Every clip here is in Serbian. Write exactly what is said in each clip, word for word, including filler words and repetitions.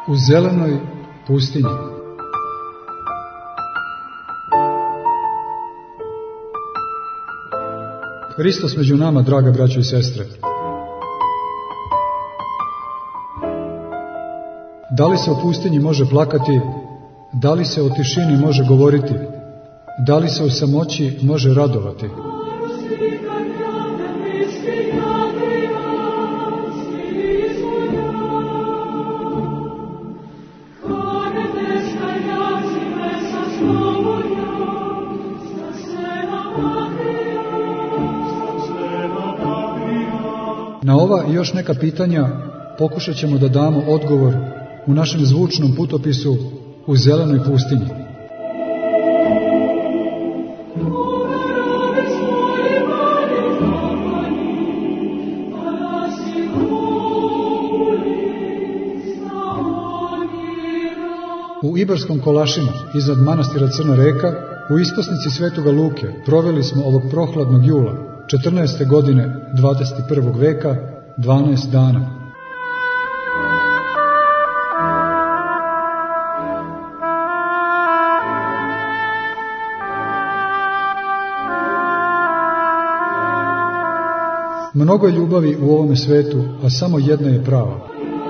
U zelenoj pustinji. Hristos među nama, draga braćo i sestre. Da li se u pustinji može plakati? Da li se o tišini može govoriti? Da li se u samoći može radovati? Na ova i još neka pitanja pokušat ćemo da damo odgovor u našem zvučnom putopisu U zelenoj pustinji. U Ibarskom Kolašinu, iznad manastira Crna Reka, u isposnici Svetoga Luke, proveli smo ovog prohladnog jula, četrnaeste godine dvadeset prvog veka, dvanaest dana. Mnogo je ljubavi u ovome svetu, a samo jedna je prava.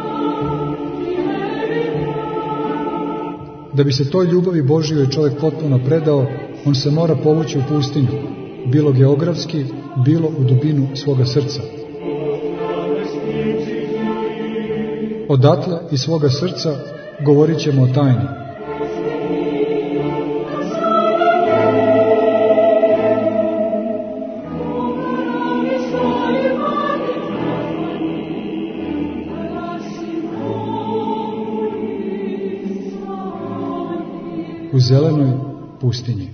Da bi se toj ljubavi Božjoj čovjek potpuno predao, on se mora povući u pustinju, bilo geografski, bilo u dubinu svoga srca. Odatle iz svoga srca govorit ćemo o tajni. U zelenoj pustinji.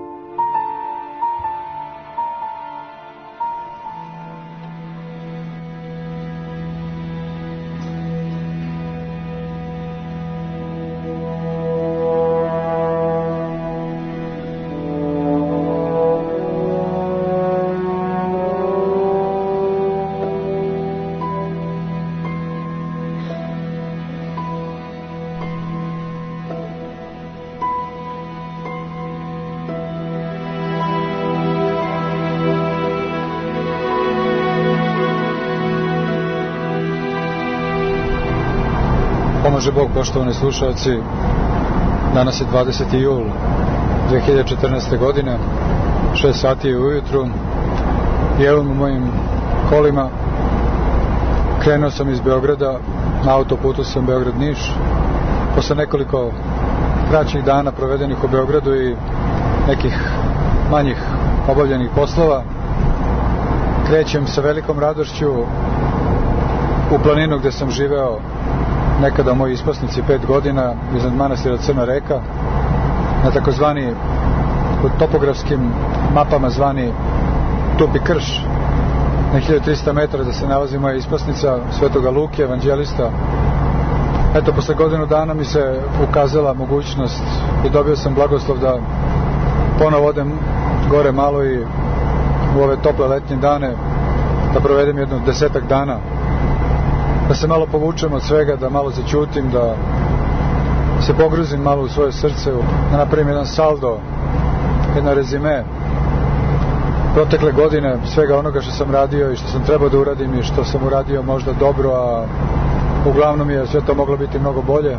Pomaže Bog, poštovani slušalci. Danas je dvadeseti jul dve hiljade četrnaeste. godine, šest sati je ujutru i evo u mojim kolima. Krenuo sam iz Beograda, na autoputu sam Beograd-Niš. Posle nekoliko kraćih dana provedenih u Beogradu i nekih manjih obavljenih poslova, krećem sa velikom radošću u planinu gde sam živeo nekada u mojoj isposnici pet godina, iznad manastira Crna Reka, na takozvani, u topografskim mapama zvani Tupi krš, na hiljadu trista metara da se nalazi moja isposnica Svetoga Luke, evanđelista. Eto, posle godinu dana mi se ukazala mogućnost i dobio sam blagoslov da ponovo odem gore malo i u ove tople letnje dane da provedem jedno desetak dana, da se malo povučem od svega, da malo zaćutim, da se pogruzim malo u svoje srce, da napravim jedan saldo, jedno rezime protekle godine, svega onoga što sam radio i što sam trebao da uradim i što sam uradio možda dobro, a uglavnom je sve to moglo biti mnogo bolje.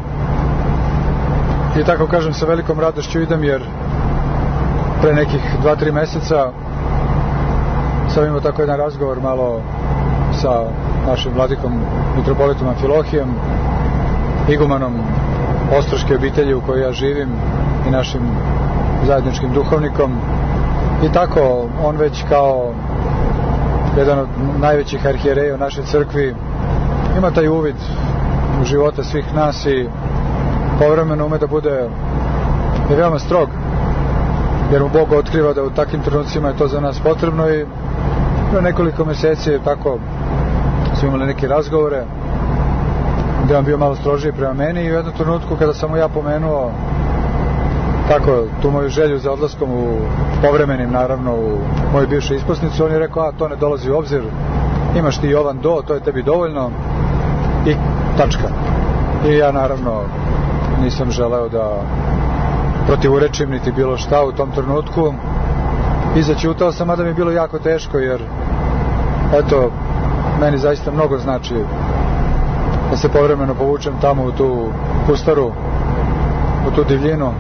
I tako kažem, sa velikom radošću idem, jer pre nekih dva tri meseca sam imao tako jedan razgovor malo sa našim vladikom mitropolitom Amfilohijem, igumanom Ostroške obitelji u kojoj ja živim i našim zajedničkim duhovnikom. I tako, on već kao jedan od najvećih arhijereja u našoj crkvi ima taj uvid u živote svih nas i povremeno ume da bude je veoma strog, jer mu Bog otkriva da u takvim trenucima je to za nas potrebno. I pre nekoliko meseci tako smo imali neke razgovore gde on bio malo strožiji prema meni i u jednom trenutku kada sam mu ja pomenuo tako tu moju želju za odlaskom u povremenim, naravno, u moju bivšu isposnicu, on je rekao, a to ne dolazi u obzir, imaš ti Jovan do, to je tebi dovoljno i tačka. I ja naravno nisam želeo da protivurečim niti bilo šta u tom trenutku i zaćutao sam, mada mi je bilo jako teško, jer eto, meni zaista mnogo znači da se povremeno povučem tamo u tu pustaru, u tu divljinu,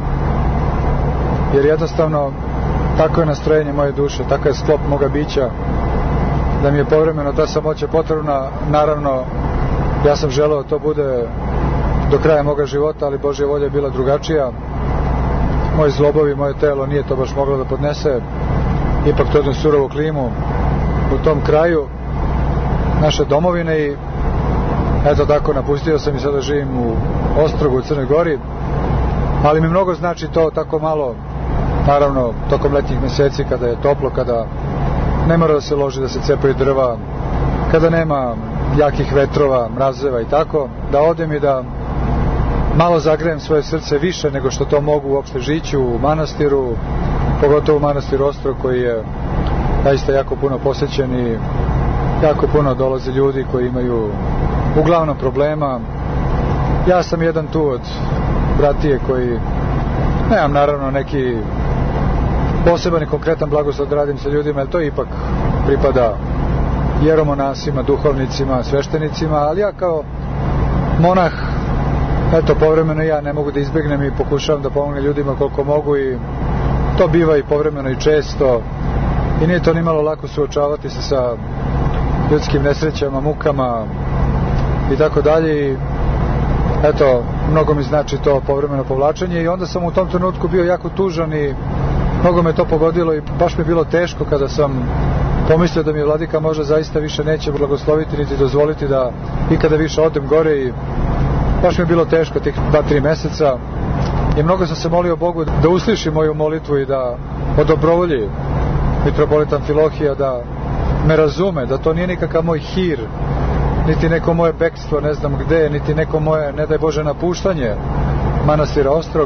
jer jednostavno tako je nastrojenje moje duše, takav je sklop moga bića, da mi je povremeno ta samoća potrebna. Naravno, ja sam želeo da to bude do kraja moga života, ali Božja volja je bila drugačija. Moji zlobovi, moje telo nije to baš moglo da podnese, ipak to jednu surovu klimu u tom kraju naše domovine i eto tako napustio sam i sada živim u Ostrogu u Crnoj Gori, ali mi mnogo znači to tako malo, naravno tokom letnjih meseci kada je toplo, kada ne mora da se loži, da se cepaju drva, kada nema jakih vetrova, mrazeva i tako, da odem i da malo zagrejem svoje srce više nego što to mogu uopšte žići u manastiru, pogotovo u manastiru Ostrog koji je zaista jako puno posećen i jako puno dolaze ljudi koji imaju uglavnom problema. Ja sam jedan tu od bratije koji nemam naravno neki poseban i konkretan blagoslov da radim sa ljudima, jer to ipak pripada jeromonasima, duhovnicima, sveštenicima, ali ja kao monah, eto, povremeno ja ne mogu da izbegnem i pokušavam da pomognem ljudima koliko mogu i to biva i povremeno i često i nije to ni malo lako suočavati se sa ljudskim nesrećama, mukama i tako dalje i eto, mnogo mi znači to povremeno povlačenje i onda sam u tom trenutku bio jako tužan i mnogo me to pogodilo i baš mi je bilo teško kada sam pomislio da mi vladika možda zaista više neće blagosloviti niti dozvoliti da ikada više odem gore i baš mi je bilo teško tih dva, tri meseca i mnogo sam se molio Bogu da usliši moju molitvu i da odobrovolji mitropolita Amfilohija, da me razume, da to nije nikakav moj hir, niti neko moje bekstvo ne znam gde, niti neko moje, ne daj Bože, napuštanje manastira Ostrog,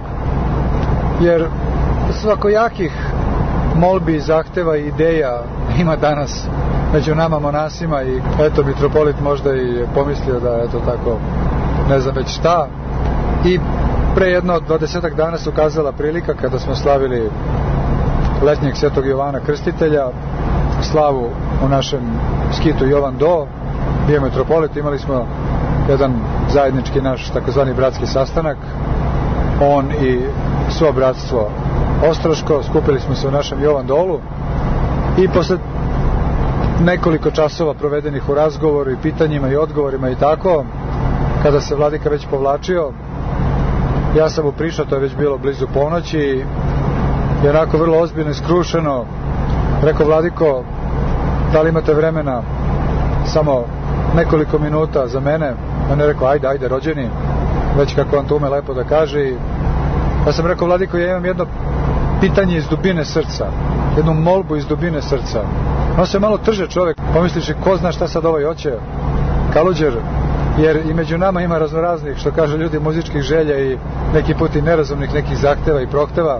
jer svakojakih molbi, zahteva i ideja ima danas među nama monasima i eto, mitropolit možda i pomislio da eto tako ne znam već šta i pre jedno dvadesetak dana se ukazala prilika kada smo slavili letnjeg Svetog Jovana Krstitelja, slavu u našem skitu Jovan Do, bio mitropolit, imali smo jedan zajednički naš takozvani bratski sastanak, on i svo bratstvo Ostroško, skupili smo se u našem Jovan Dolu i posle nekoliko časova provedenih u razgovoru i pitanjima i odgovorima i tako, kada se vladika već povlačio, ja sam mu prišao, to je već bilo blizu ponoći i onako vrlo ozbiljno i skrušeno rekao: vladiko, da li imate vremena samo nekoliko minuta za mene? On je rekao: ajde, ajde rođeni, već kako on to ume lepo da kaže. I ja sam rekao: vladiko, ja imam jedno pitanje iz dubine srca, jednu molbu iz dubine srca. On se malo trže čovjek, pomisliš ko zna šta sad ovaj hoće, kaluđer, jer i među nama ima raznoraznih, što kaže ljudi, muzičkih želja i neki put i nerazumnih nekih zahteva i prohteva.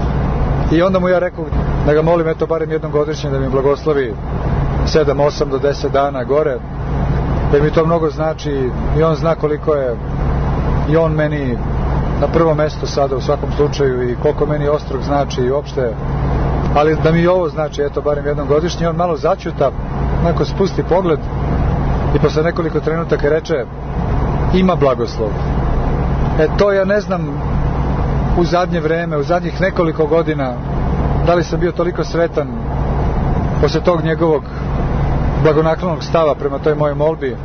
I onda mu ja rekao da ga molim, eto, barem jednom godišnje da mi blagoslovi sedam, osam do deset dana gore, jer mi to mnogo znači i on zna koliko je i on meni na prvo mesto sada u svakom slučaju i koliko meni Ostrog znači i uopšte, ali da mi i ovo znači, eto, barem jednom godišnje. On malo začuta, onako spusti pogled i posle nekoliko trenutaka reče: ima blagoslov. E to ja ne znam u zadnje vreme, u zadnjih nekoliko godina, da li sam bio toliko sretan posle tog njegovog blagonaklonog stava prema toj mojoj molbi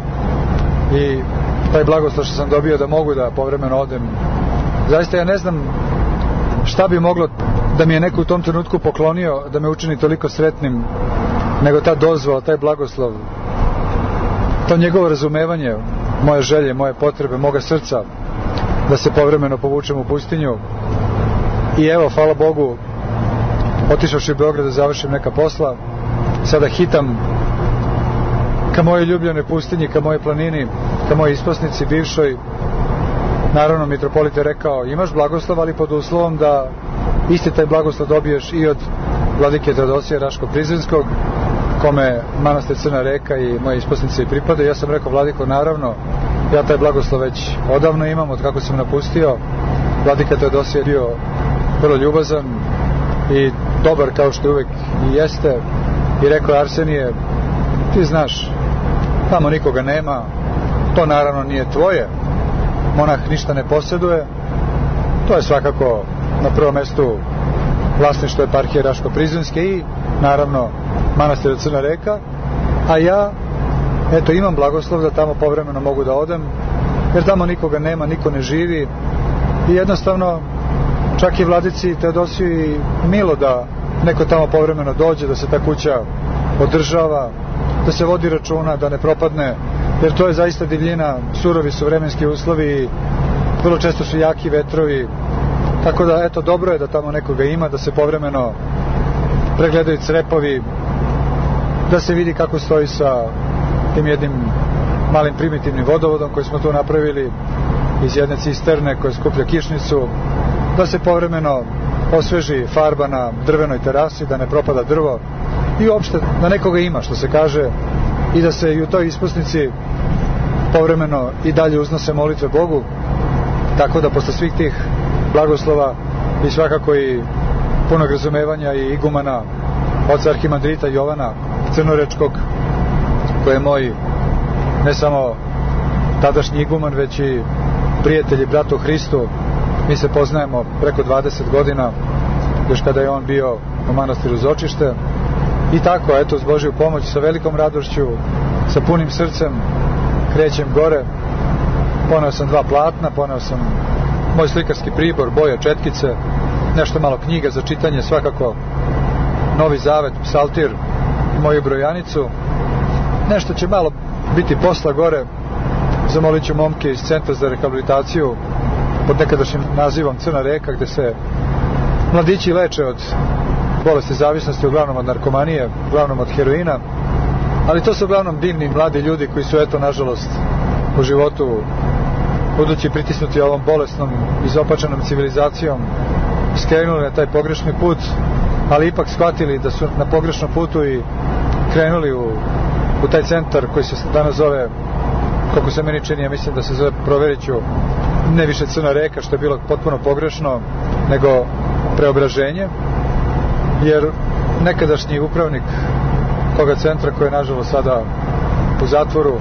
i taj blagoslov što sam dobio da mogu da povremeno odem. Zaista ja ne znam šta bi moglo da mi je neko u tom trenutku poklonio da me učini toliko sretnim nego ta dozvola, taj blagoslov, to njegovo razumevanje moje želje, moje potrebe, moga srca da se povremeno povučem u pustinju. I evo, hvala Bogu, otišavši u Beograd da završim neka posla, sada hitam ka mojoj ljubljenoj pustinji, ka mojoj planini, ka mojoj isposnici bivšoj. Naravno, mitropolit je rekao: imaš blagoslov, ali pod uslovom da isti taj blagoslov dobiješ i od vladike Teodosije Raško-Prizrenskog, kome manastir Crna Reka i moje isposnice i pripadaju. Ja sam rekao, vladiko, naravno, ja taj blagoslov već odavno imam, od kako sam napustio. Vladika Teodosije je bio vrlo ljubazan i dobar kao što uvek i jeste. I rekao, Arsenije, ti znaš, tamo nikoga nema, to naravno nije tvoje, monah ništa ne posjeduje, to je svakako na prvom mestu vlasništvo eparhije Raško-Prizrenske i naravno manastira Crna Reka, a ja eto imam blagoslov da tamo povremeno mogu da odem, jer tamo nikoga nema, niko ne živi i jednostavno čak i vladici Teodosiji milo da neko tamo povremeno dođe, da se ta kuća održava, da se vodi računa, da ne propadne, jer to je zaista divljina, surovi su vremenski uslovi, vrlo često su jaki vetrovi, tako da eto dobro je da tamo nekoga ima, da se povremeno pregledaju crepovi, da se vidi kako stoji sa tim jednim malim primitivnim vodovodom koji smo tu napravili iz jedne cisterne koja skuplja kišnicu, da se povremeno osveži farba na drvenoj terasi, da ne propada drvo i uopšte da nekoga ima, što se kaže, i da se i u toj ispusnici povremeno i dalje uznose molitve Bogu, tako da posle svih tih blagoslova i svakako i punog razumevanja i igumana oca arhimandrita Jovana Crnorečkog, koji je moj ne samo tadašnji iguman, već i prijatelj i brat u Hristu. Mi se poznajemo preko dvadeset godina, još kada je on bio u manastiru Zočište. I tako, eto, s Božju pomoć, sa velikom radošću, sa punim srcem krećem gore. Poneo sam dva platna, poneo sam moj slikarski pribor, boje, četkice, nešto malo knjiga za čitanje, svakako Novi Zavet, psaltir i moju brojanicu. Nešto će malo biti posla gore, zamolit ću momke iz Centra za rehabilitaciju pod nekadašnjim nazivom Crna Reka, gde se mladići leče od bolesti zavisnosti, uglavnom od narkomanije, uglavnom od heroina, ali to su uglavnom divni mladi ljudi koji su, eto, nažalost, u životu, budući pritisnuti ovom bolesnom, izopačenom civilizacijom, skrenuli na taj pogrešni put, ali ipak shvatili da su na pogrešnom putu i krenuli u, u taj centar koji se danas zove, kako se meni čini, ja mislim da se zove, proverit ću, ne više Crna Reka, što je bilo potpuno pogrešno, nego Preobraženje, jer nekadašnji upravnik toga centra, koji je nažalost sada u zatvoru,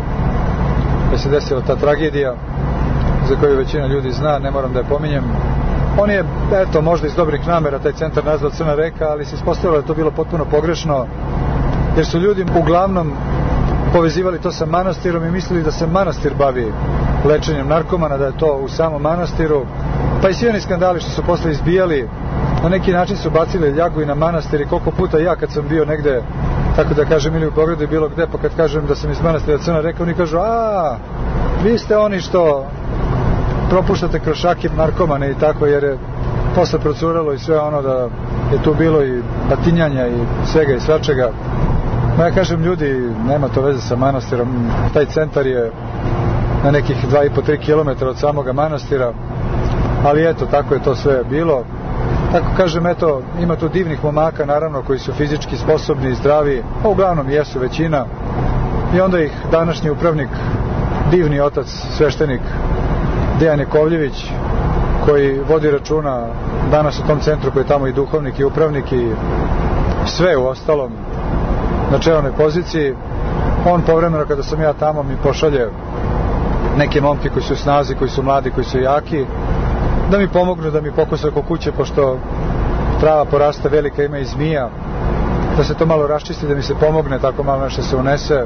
da se desila ta tragedija za koju većina ljudi zna, ne moram da je pominjem, on je, eto, možda iz dobrih namera taj centar nazvao Crna Reka, ali se ispostavilo da je to bilo potpuno pogrešno, jer su ljudi uglavnom povezivali to sa manastirom i mislili da se manastir bavi lečenjem narkomana, da je to u samom manastiru, pa i svi oni skandali što su posle izbijali, na neki način su bacili ljagu i na manastir. I koliko puta ja kad sam bio negde, tako da kažem, ili u Beogradu i bilo gde, pa kad kažem da sam iz manastira Crna Reka, oni kažu, a vi ste oni što propuštate kroz šake narkomane i tako, jer je posle procuralo i sve ono da je tu bilo i batinjanja i svega i svačega. No ja kažem, ljudi, nema to veze sa manastirom, taj centar je na nekih dva i po tri kilometra od samoga manastira, ali eto, tako je to sve bilo. Tako kažem, eto, ima tu divnih momaka, naravno, koji su fizički sposobni i zdravi, a uglavnom jesu većina, i onda ih današnji upravnik, divni otac, sveštenik Dejan Jakovljević, koji vodi računa danas u tom centru, koji je tamo i duhovnik i upravnik i sve u ostalom na čelnoj poziciji. On povremeno, kada sam ja tamo, mi pošalje neke momke koji su u snazi, koji su mladi, koji su jaki, da mi pomognu, da mi pokose oko kuće, pošto trava poraste velika, ima i zmija, da se to malo raščisti, da mi se pomogne, tako malo nešto se unese.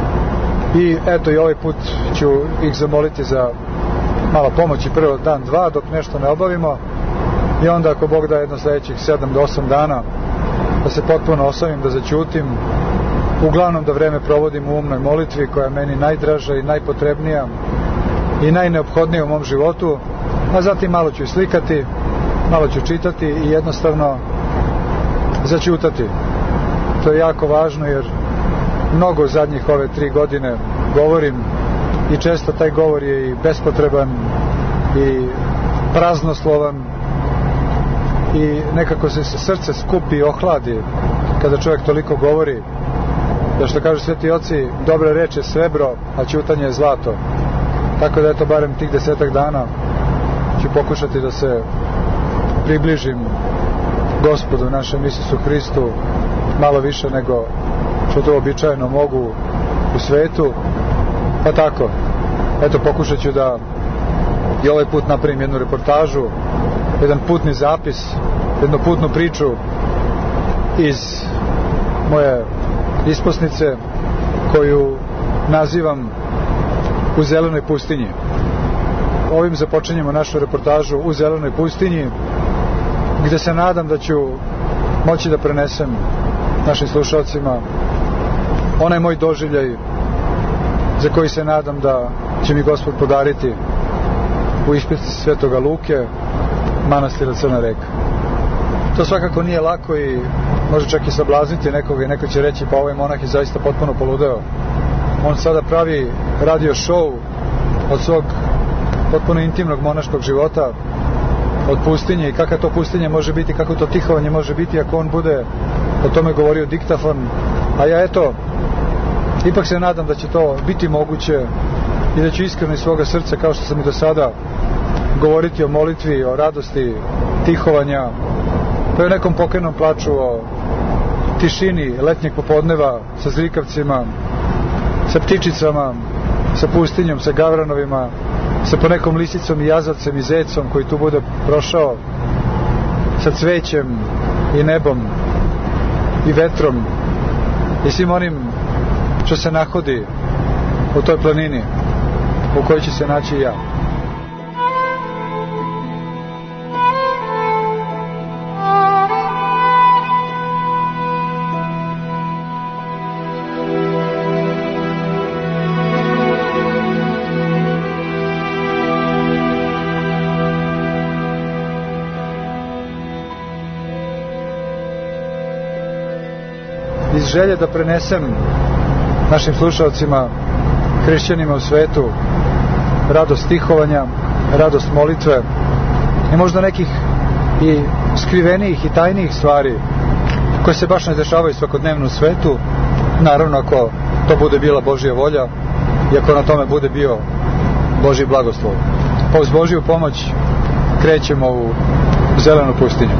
I eto, i ovaj put ću ih zamoliti za malo pomoći prvo dan, dva, dok nešto ne obavimo, i onda ako Bog da jedno sledećih sedam do osam dana da se potpuno osamim, da zaćutim, uglavnom da vreme provodim u umnoj molitvi, koja je meni najdraža i najpotrebnija i najneophodnija u mom životu, a zatim malo ću slikati, malo ću čitati i jednostavno zaćutati. To je jako važno, jer mnogo zadnjih ove tri godine govorim i često taj govor je i bespotreban i praznoslovan i nekako se srce skupi i ohladi kada čovjek toliko govori, da što kažu sveti oci, dobra reč je srebro, a ćutanje je zlato. Tako da eto, barem tih desetak dana ću pokušati da se približim Gospodu našem Isusu Hristu malo više nego što to običajno mogu u svetu. Pa tako, eto, pokušat ću da i ovaj put napravim jednu reportažu, jedan putni zapis, jednu putnu priču iz moje isposnice koju nazivam U zelenoj pustinji. Ovim započinjemo našu reportažu U zelenoj pustinji, gde se nadam da ću moći da prenesem našim slušalcima onaj moj doživljaj za koji se nadam da će mi Gospod podariti u ispisnici Svetoga Luke, manastira Crna Reka. To svakako nije lako i može čak i sablazniti nekoga i neko će reći pa ovaj monah je zaista potpuno poludeo. On sada pravi radio show od svog potpuno intimnog monaškog života, od pustinje i kakva to pustinja može biti, kako to tihovanje može biti ako on bude o tome govorio diktafon. A ja eto, ipak se nadam da će to biti moguće i da ću iskreno iz svoga srca, kao što sam i do sada, govoriti o molitvi, o radosti tihovanja, pa i o nekom pokojnom plaču, o tišini letnjeg popodneva sa zrikavcima, sa ptičicama, sa pustinjom, sa gavranovima, sa ponekom lisicom i jazavcem i zecom koji tu bude prošao, sa cvećem i nebom i vetrom i svim onim što se nahodi u toj planini u kojoj će se naći i ja. Iz želje da prenesem našim slušalcima, hrišćanima u svetu, radost stihovanja, radost molitve i možda nekih i skrivenijih i tajnijih stvari koje se baš ne dešavaju svakodnevno u svetu, naravno ako to bude bila Božja volja i ako na tome bude bio Božji blagoslov. Pa uz Božju pomoć krećemo u zelenu pustinju.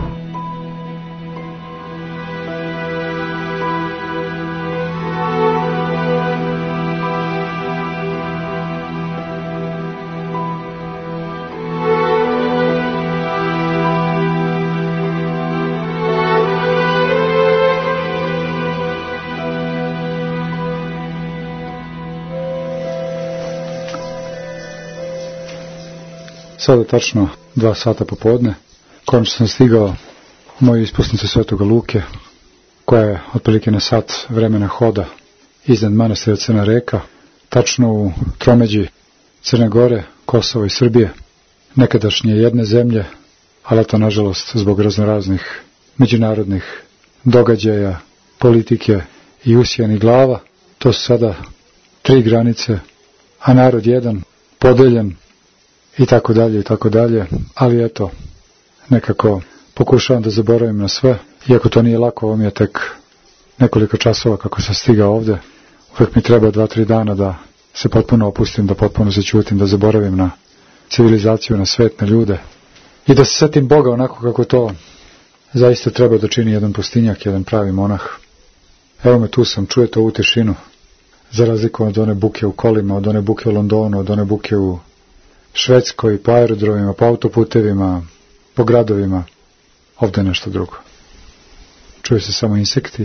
Sada tačno dva sata popodne, konačno sam stigao u moju ispusnicu Svetoga Luke, koja je otprilike na sat vremena hoda iznad manastira Crna Reka, tačno u tromeđi Crne Gore, Kosova i Srbije, nekadašnje jedne zemlje, ali to nažalost zbog raznoraznih međunarodnih događaja, politike i usijanih glava, to su sada tri granice, a narod jedan, podeljen, i tako dalje, i tako dalje, ali eto, nekako pokušavam da zaboravim na sve, iako to nije lako, ovo mi je tek nekoliko časova kako sam stigao ovde, uvek mi treba dva, tri dana da se potpuno opustim, da potpuno začutim, da zaboravim na civilizaciju, na svet, na ljude i da se setim Boga onako kako to zaista treba da čini jedan pustinjak, jedan pravi monah. Evo me, tu sam, čujete ovu tišinu, za razliku od one buke u kolima, od one buke u Londonu, od one buke u Švedskoj, po aerodromima, po autoputevima, po gradovima, ovdje je nešto drugo. Čuje se samo insekti,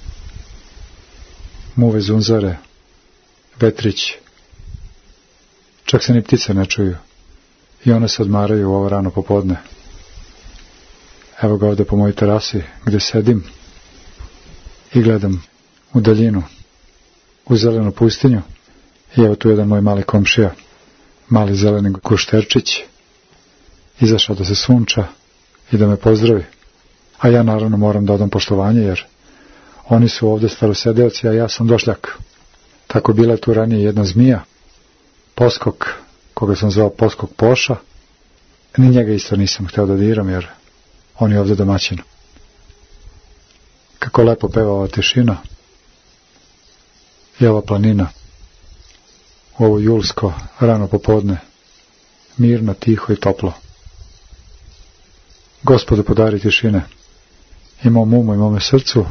muve, zunzare, vetrić, čak se ni ptice ne čuju i one se odmaraju u ovo rano popodne. Evo ga ovdje po mojoj terasi gdje sedim i gledam u daljinu, u zelenu pustinju i evo tu jedan moj mali komšija, mali zeleni gušterčić, izašao da se sunča i da me pozdravi. A ja naravno moram da odam poštovanje, jer oni su ovdje starosedeoci, a ja sam došljak. Tako bila je tu ranije jedna zmija, poskok, koga sam zvao poskok Poša, ni njega isto nisam hteo da diram, jer on je ovdje domaćin. Kako lepo peva ova tišina, i ova planina, ovo julsko rano popodne, mirno, tiho i toplo. Gospodu, podari tišine i mom umu i mome srcu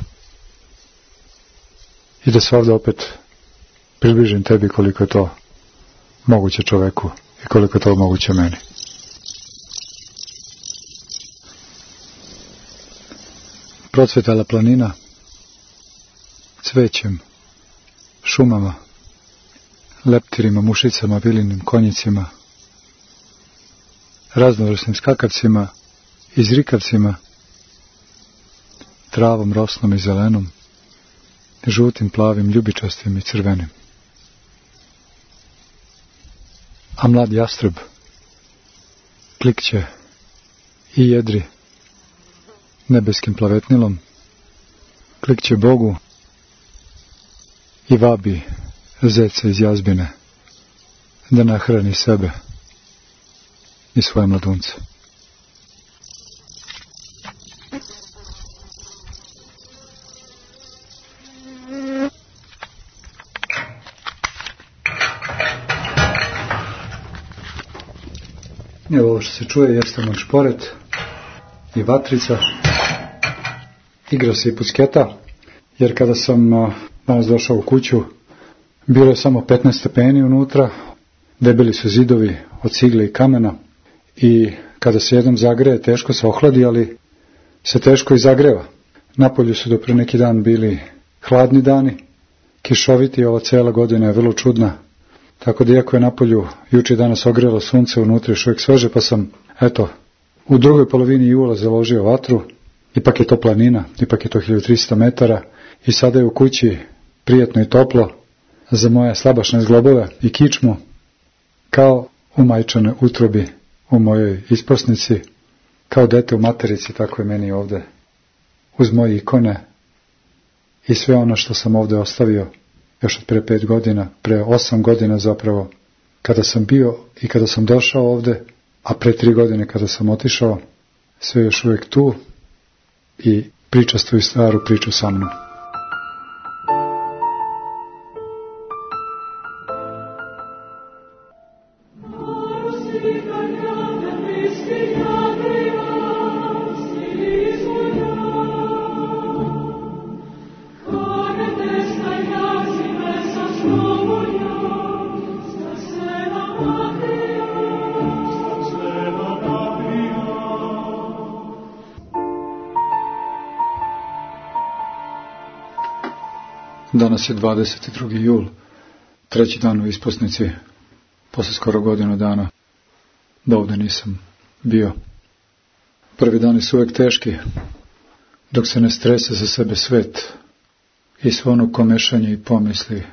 i da se ovdje opet približim tebi koliko je to moguće čoveku i koliko je to moguće meni. Procvetala planina cvećem, šumama, leptirima, mušicama, vilinim konjicima, raznovrsnim skakavcima i zrikavcima, travom rosnom i zelenom, žutim, plavim, ljubičastim i crvenim. A mlad jastreb klikće i jedri nebeskim plavetnilom, klikće Bogu i vabi zeca iz jazbine da nahrani sebe i svoje mladunce. Evo ovo što se čuje jeste moj šporet i vatrica. Igra se i pucketa, jer kada sam danas došao u kuću, bilo je samo petnaest stepeni unutra, debeli su zidovi od cigle i kamena i kada se jednom zagreje, teško se ohladi, ali se teško i zagreva. Napolju su do pre neki dan bili hladni dani, kišoviti, ova cijela godina je vrlo čudna. Tako da iako je napolju juče danas ogrelo sunce, unutra još uvijek sveže, pa sam, eto, u drugoj polovini jula založio vatru. Ipak je to planina, ipak je to hiljadu trista metara i sada je u kući prijetno i toplo za moje slabašne zglobove i kičmu, kao u majčanoj utrobi u mojoj isposnici, kao dete u materici, tako je meni ovdje uz moje ikone i sve ono što sam ovdje ostavio još od pre pet godina, pre osam godina zapravo, kada sam bio i kada sam došao ovdje, a pre tri godine kada sam otišao, sve je još uvijek tu i pričastuju staru priču sa mnom. Danas je dvadeset drugi jul, treći dan u isposnici, posle skoro godinu dana, da ovdje nisam bio. Prvi dani su uvijek teški, dok se ne strese za sebe svet i svo ono komešanje i pomisli,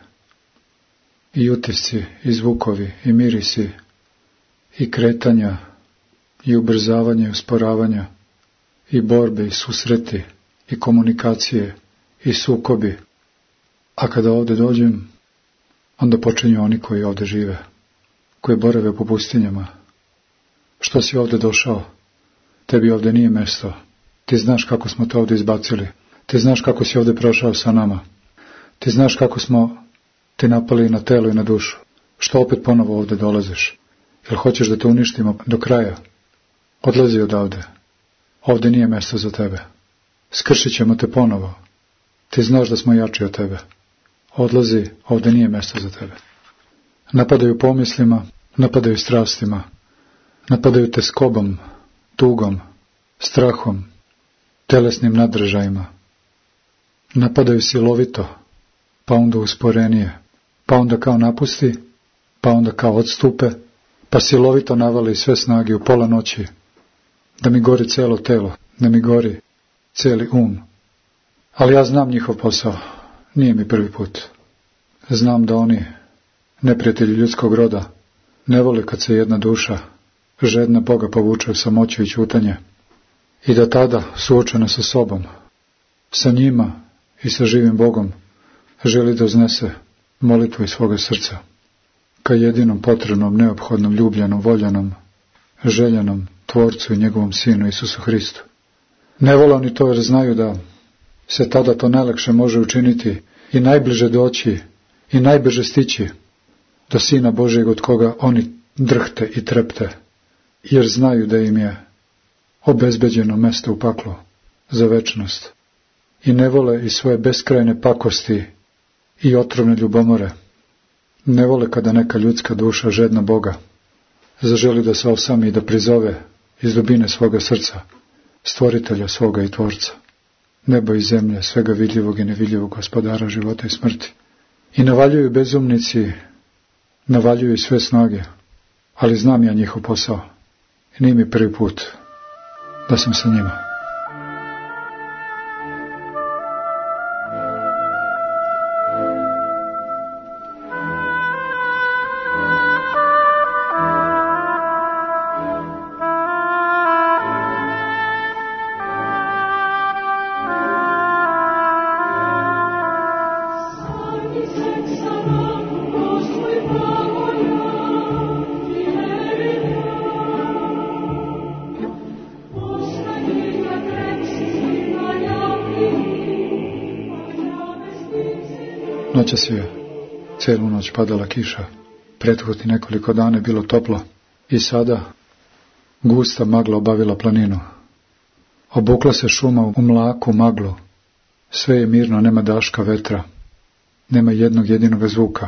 i utisci, i zvukovi, i mirisi, i kretanja, i ubrzavanja, i usporavanja, i borbe, i susreti, i komunikacije, i sukobi. A kada ovdje dođem, onda počinju oni koji ovdje žive, koji borave po pustinjama. Što si ovdje došao? Tebi ovdje nije mjesto. Ti znaš kako smo te ovdje izbacili. Ti znaš kako si ovdje prošao sa nama. Ti znaš kako smo te napali na telo i na dušu. Što opet ponovo ovdje dolaziš? Jel hoćeš da te uništimo do kraja? Odlazi odavde. Ovdje nije mjesto za tebe. Skršit ćemo te ponovo. Ti znaš da smo jači od tebe. Odlazi, ovdje nije mjesto za tebe. Napadaju pomislima, napadaju strastima, napadaju te skobom, tugom, strahom, telesnim nadržajima. Napadaju silovito, pa onda usporenije, pa onda kao napusti, pa onda kao odstupe, pa silovito navali sve snage u pola noći, da mi gori cijelo telo, da mi gori cijeli um. Ali ja znam njihov posao, nije mi prvi put. Znam da oni, neprijatelji ljudskog roda, ne vole kad se jedna duša, žedna Boga, povuče u samoću i ćutanje, i da tada, suočena sa sobom, sa njima i sa živim Bogom, želi da uznese molitvu iz svoga srca, ka jedinom potrebnom, neophodnom, ljubljenom, voljenom, željenom Tvorcu i njegovom Sinu Isusu Hristu. Ne vole oni to jer znaju da se tada to najlakše može učiniti i najbliže doći i najbrže stići do Sina Božjeg od koga oni drhte i trepte, jer znaju da im je obezbeđeno mesto u paklu za večnost i ne vole i svoje beskrajne pakosti i otrovne ljubomore. Ne vole kada neka ljudska duša žedna Boga zaželi da se osami i da prizove iz dubine svoga srca stvoritelja svoga i tvorca, nebo i zemlje, svega vidljivog i nevidljivog gospodara života i smrti. I navaljuju bezumnici, navaljuju sve snage, ali znam ja njihov posao i nije mi prvi put da sam sa njima. Noćas je cijelu noć padala kiša, prethodnih nekoliko dana je bilo toplo i sada gusta magla obavila planinu. Obukla se šuma u mlaku maglu, sve je mirno, nema daška vetra, nema jednog jedinog zvuka,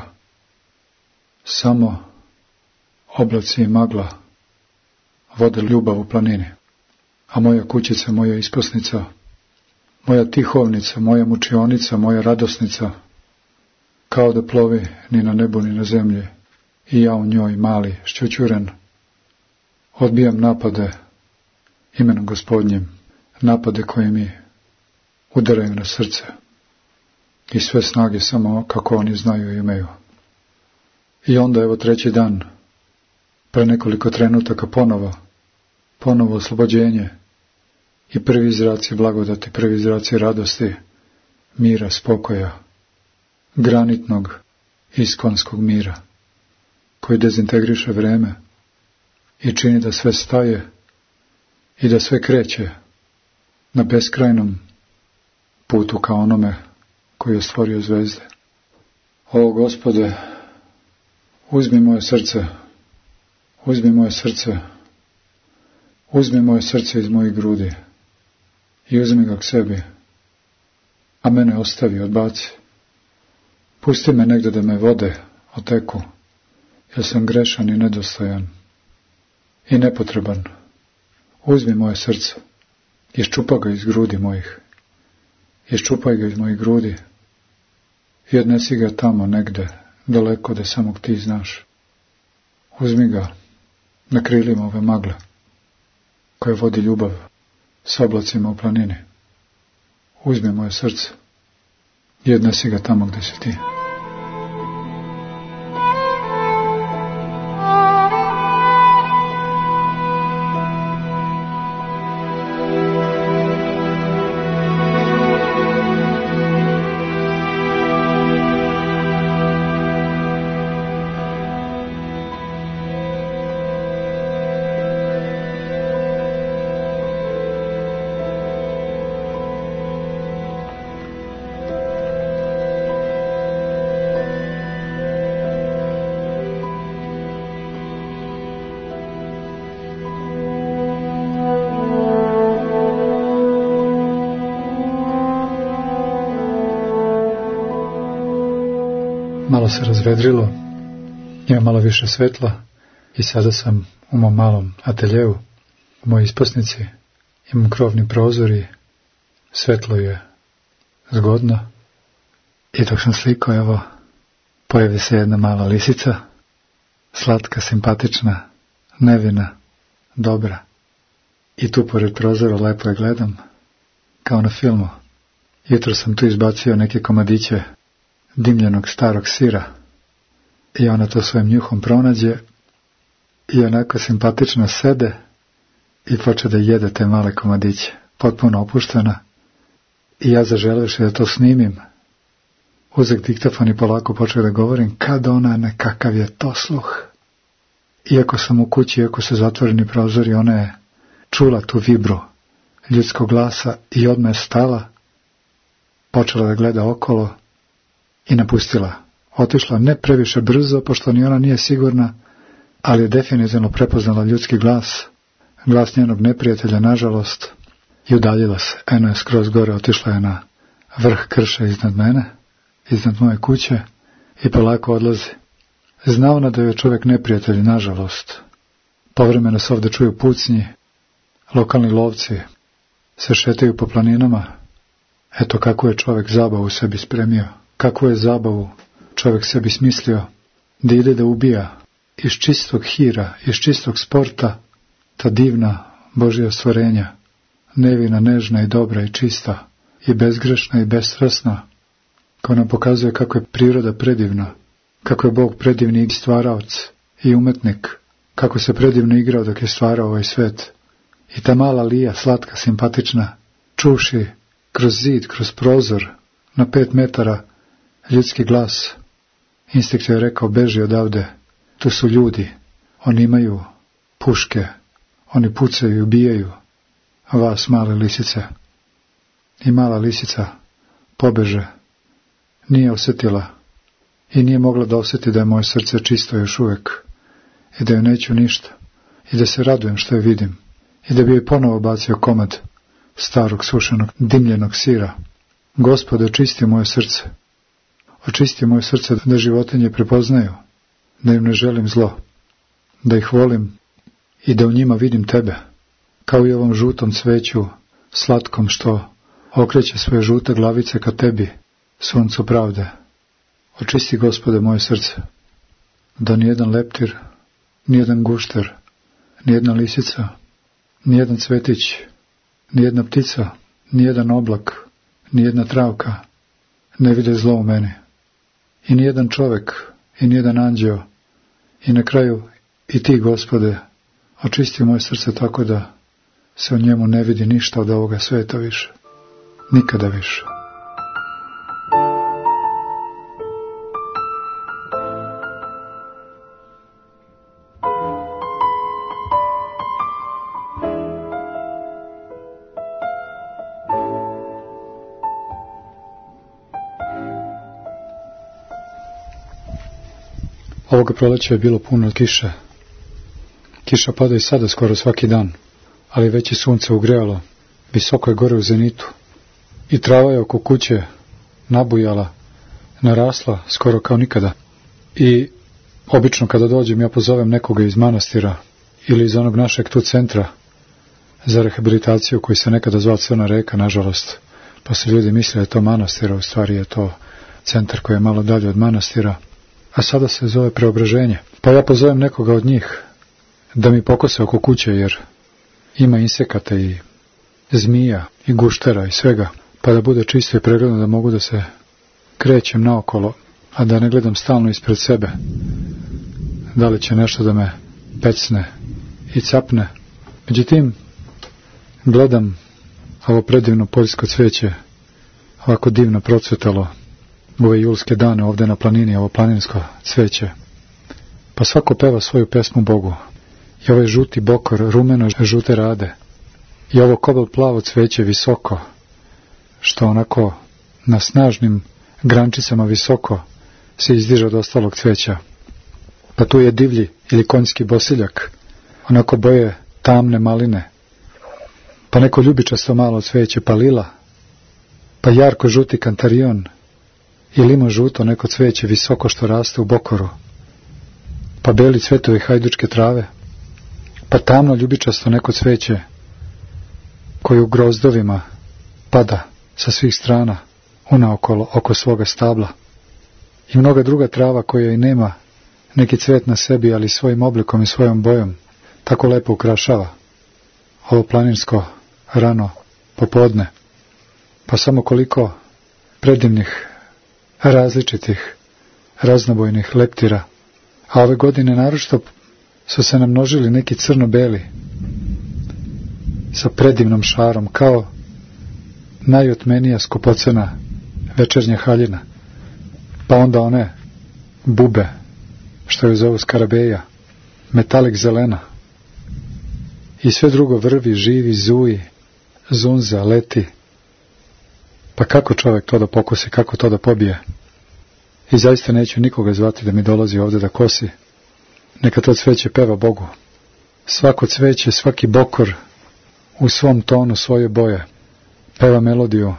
samo oblaci i magla vode ljubav u planini, a moja kućica, moja isposnica, moja tihovnica, moja mučionica, moja radosnica, kao da plovi ni na nebu ni na zemlji, i ja u njoj mali, šćućuren, odbijam napade imenom Gospodnjim, napade koje mi udaraju na srce i sve snage samo kako oni znaju i imaju. I onda evo treći dan, pre nekoliko trenutaka ponovo, ponovo oslobođenje i prvi izraci blagodati, prvi izraci radosti, mira, spokoja, granitnog, iskonskog mira, koji dezintegriše vreme i čini da sve staje i da sve kreće na beskrajnom putu ka onome koji je stvorio zvezde. O Gospode, uzmi moje srce, uzmi moje srce, uzmi moje srce iz mojih grudi i uzmi ga k sebi, a mene ostavi, odbaci. Pusti me negdje da me vode oteku, jer sam grešan i nedostojan i nepotreban. Uzmi moje srce, iščupa ga iz grudi mojih, iščupaj ga iz mojih grudi i odnesi ga tamo negde, daleko da samog ti znaš. Uzmi ga na krilima ove magle, koje vodi ljubav s oblacima u planini. Uzmi moje srce i odnesi ga tamo gde si ti. Malo se razvedrilo, ima malo više svetla i sada sam u mom malom ateljeu, u mojoj isposnici, imam krovni prozor i svetlo je zgodno. I dok sam slikao, evo, pojavi se jedna mala lisica, slatka, simpatična, nevina, dobra. I tu pored prozora lepo je gledam, kao na filmu. Jutro sam tu izbacio neke komadiće dimljenog starog sira i ona to svojim njuhom pronađe i onako simpatično sede i poče da jede te male komadiće, potpuno opuštena, i ja zaželevši da to snimim, uzek diktafon i polako počeo da govorim, kad ona nekakav je to sluh. Iako sam u kući, iako su zatvoreni prozori, ona je čula tu vibru ljudskog glasa i odmah je stala, počela da gleda okolo i napustila otišla ne previše brzo, pošto ni ona nije sigurna, ali je definitivno prepoznala ljudski glas, glas njenog neprijatelja, nažalost, i udaljila se. Eno je skroz gore, otišla je na vrh krše iznad mene, iznad moje kuće i polako odlazi. Zna ona da je čovjek neprijatelj, nažalost. Povremeno se ovdje čuju pucnji, lokalni lovci se šetaju po planinama. Eto kako je čovjek zabavu sebi spremio, kakvu je zabavu čovjek sebi smislio, da ide da ubija iz čistog hira, iz čistog sporta, ta divna Božja stvorenja, nevina, nežna i dobra i čista, i bezgrešna i besstrasna, koja nam pokazuje kako je priroda predivna, kako je Bog predivni stvaraoc i umetnik, kako se predivno igrao dok je stvarao ovaj svet. I ta mala Lija, slatka, simpatična, čuši kroz zid, kroz prozor, na pet metara, ljudski glas. Instinkt je rekao, beži odavde, tu su ljudi, oni imaju puške, oni pucaju i ubijaju vas, male lisice. I mala lisica pobeže, nije osjetila i nije mogla da osjeti da je moje srce čisto još uvijek i da joj neću ništa i da se radujem što je vidim i da bi joj ponovo bacio komad starog sušenog dimljenog sira. Gospode, očisti moje srce, očisti moje srce da životinje prepoznaju, da im ne želim zlo, da ih volim i da u njima vidim tebe, kao i ovom žutom cveću, slatkom što okreće svoje žute glavice ka tebi, suncu pravde. Očisti, Gospode, moje srce, da nijedan leptir, nijedan gušter, nijedna lisica, nijedan cvetić, nijedna ptica, nijedan oblak, nijedna travka ne vide zlo u meni. I nijedan čovjek, i nijedan anđeo, i na kraju i ti, Gospode, očisti moje srce tako da se u njemu ne vidi ništa od ovoga sveta više. Nikada više. Ovoga proleća je bilo puno kiše. Kiša pada i sada skoro svaki dan, ali već je sunce ugrejalo, visoko je gore u zenitu. I trava je oko kuće nabujala, narasla skoro kao nikada. I obično kada dođem ja pozovem nekoga iz manastira ili iz onog našeg tu centra za rehabilitaciju koji se nekada zvao Crna reka, nažalost, pa se ljudi misle da je to manastir, u stvari je to centar koji je malo dalje od manastira, a sada se zove Preobraženje. Pa ja pozovem nekoga od njih da mi pokose oko kuće, jer ima insekata i zmija i guštera i svega, pa da bude čisto i pregledno, da mogu da se krećem naokolo, a da ne gledam stalno ispred sebe, da li će nešto da me pecne i capne. Međutim, gledam ovo predivno poljsko cveće, ovako divno procvetalo u ove julske dane ovdje na planini, ovo planinsko cveće. Pa svako peva svoju pesmu Bogu. I ovaj žuti bokor, rumeno žute rade. I ovo kobalt plavo cveće visoko, što onako na snažnim grančicama visoko se izdiže od ostalog cveća. Pa tu je divlji ili konjski bosiljak, onako boje tamne maline. Pa neko ljubičasto malo cveće, pa lila, pa jarko žuti kantarion i limo žuto neko cveće visoko što raste u bokoru, pa beli cvetovi hajdučke trave, pa tamno ljubičasto neko cveće koje u grozdovima pada sa svih strana unaokolo oko svoga stabla, i mnoga druga trava koja i nema neki cvet na sebi, ali svojim oblikom i svojom bojom tako lepo ukrašava ovo planinsko rano popodne. Pa samo koliko predivnih, različitih, raznobojnih leptira, a ove godine naročito su se namnožili neki crno-beli sa predivnom šarom, kao najotmenija skupocena večernja haljina, pa onda one bube, što je zovu skarabeja, metalik zelena, i sve drugo vrvi, živi, zuji, zunza, leti. Pa kako čovjek to da pokusi, kako to da pobije? i zaista neću nikoga zvati da mi dolazi ovdje da kosi. Neka to cveće peva Bogu. Svako cveće, svaki bokor u svom tonu svoje boje peva melodiju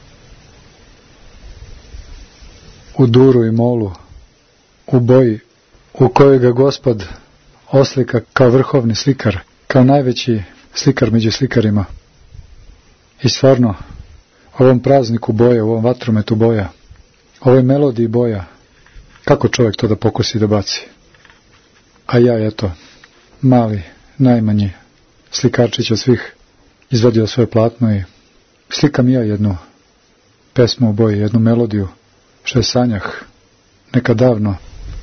u duru i molu, u boji u kojoj ga Gospod oslika kao vrhovni slikar, kao najveći slikar među slikarima. I stvarno, ovom prazniku boja, ovom vatrometu boja, ovoj melodiji boja, kako čovjek to da pokusi da baci? A ja, eto, mali, najmanji slikarčić od svih, izvadio svoje platno i slikam ja jednu pesmu u boji, jednu melodiju, što je sanjah nekad davno,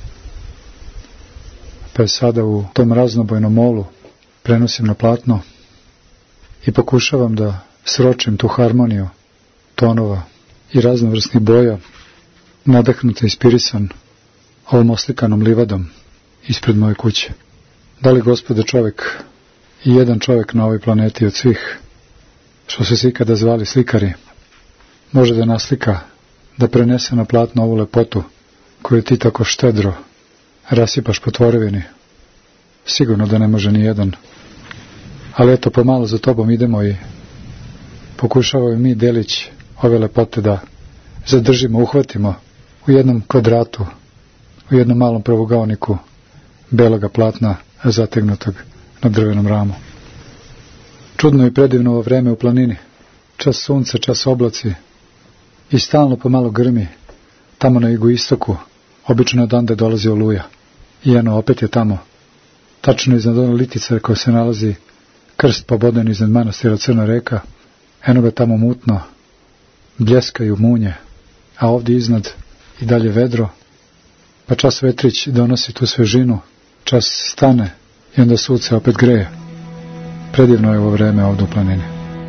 pa je sada u tom raznobojnom molu prenosim na platno i pokušavam da sročim tu harmoniju tonova i raznovrsnih boja, nadahnut i inspirisan ovom oslikanom livadom ispred moje kuće. Da li, Gospode, čovjek i jedan čovjek na ovoj planeti od svih što su se ikada zvali slikari može da naslika, da prenese na platno ovu lepotu koju ti tako štedro rasipaš po tvorevini? Sigurno da ne može ni jedan. Ali eto, pomalo za tobom idemo i pokušavaju mi delić ove lepote da zadržimo, uhvatimo u jednom kvadratu, u jednom malom pravogaoniku beloga platna zategnutog na drvenom ramu. Čudno i predivno ovo vreme u planini, čas sunce, čas oblaci i stalno pomalo grmi. Tamo na jugoistoku obično odande dolazi oluja i eno opet je tamo, tačno iznad one litice koja se nalazi krst poboden iznad manastira Crna reka. Eno ga tamo mutno bljeskaju munje, a ovdje iznad i dalje vedro, pa čas vetrić donosi tu svežinu, čas stane i onda sunce opet greje. Predivno je ovo vreme ovdje u planini.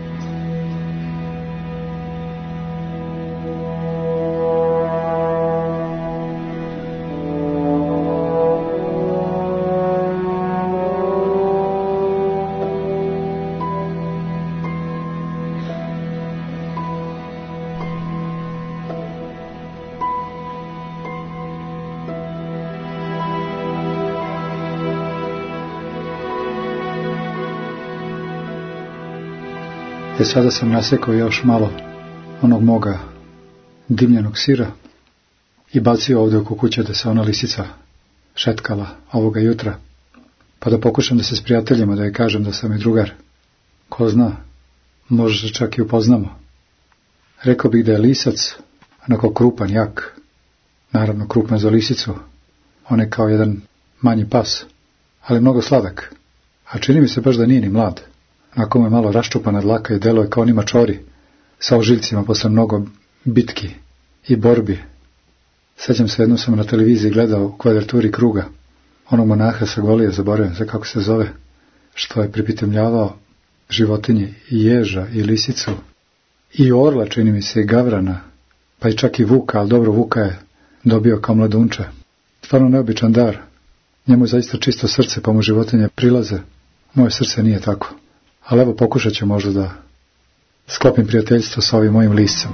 E sada sam nasekao još malo onog moga dimljenog sira i bacio ovdje oko kuće da se ona lisica šetkala ovoga jutra, pa da pokušam da se s prijateljima, da je kažem da sam i drugar. Ko zna, možda se čak i upoznamo. Rekao bih da je lisac onako krupan, jak, naravno krupno za lisicu, on je kao jedan manji pas, ali mnogo sladak, a čini mi se baš da nije ni mlad. Onako mu je malo raščupana dlaka i delo je kao nima čori sa ožiljcima posle mnogo bitki i borbi. Sjećam se, jednu sam na televiziji gledao u kvadraturi kruga onog monaha sa Golije, zaboravim se kako se zove, što je pripitemljavao životinje i ježa i lisicu i orla, čini mi se, i gavrana, pa i čak i vuka, ali dobro, vuka je dobio kao mladunče. Stvarno neobičan dar. Njemu je zaista čisto srce, pa mu životinje prilaze. Moje srce nije tako. Ali evo, pokušat ću možda da sklopim prijateljstvo sa ovim mojim liscem.